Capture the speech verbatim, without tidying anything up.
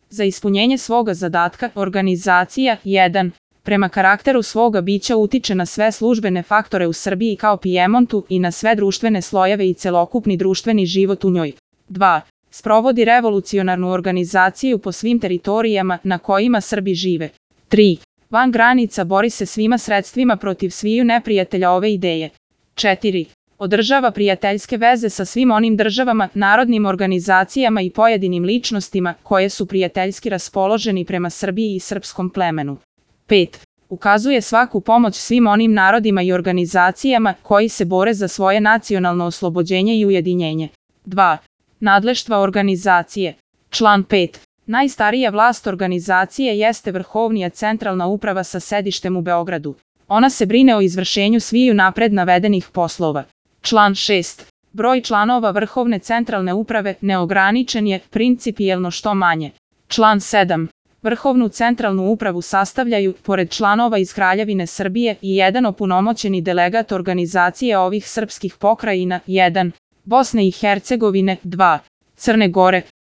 Za ispunjenje svoga zadatka, organizacija jedan. Prema karakteru svoga bića utiče na sve službene faktore u Srbiji kao Pijemontu i na sve društvene slojeve i celokupni društveni život u njoj. dva. Sprovodi revolucionarnu organizaciju po svim teritorijama na kojima Srbi žive. tri. Van granica bori se svima sredstvima protiv sviju neprijatelja ove ideje. četiri. Održava prijateljske veze sa svim onim državama, narodnim organizacijama i pojedinim ličnostima koje su prijateljski raspoloženi prema Srbiji i srpskom plemenu. pet. Ukazuje svaku pomoć svim onim narodima i organizacijama koji se bore za svoje nacionalno oslobođenje i ujedinjenje. dva. Nadleštva organizacije. Član pet. Najstarija vlast organizacije jeste Vrhovnija centralna uprava sa sedištem u Beogradu. Ona se brine o izvršenju sviju napred navedenih poslova. Član šest. Broj članova Vrhovne centralne uprave neograničen je, principijelno što manje. Član sedam. Vrhovnu centralnu upravu sastavljaju, pored članova iz Kraljevine Srbije, i jedan opunomoćeni delegat organizacije ovih srpskih pokrajina, jedan. Bosne i Hercegovine, dva. Crne Gore,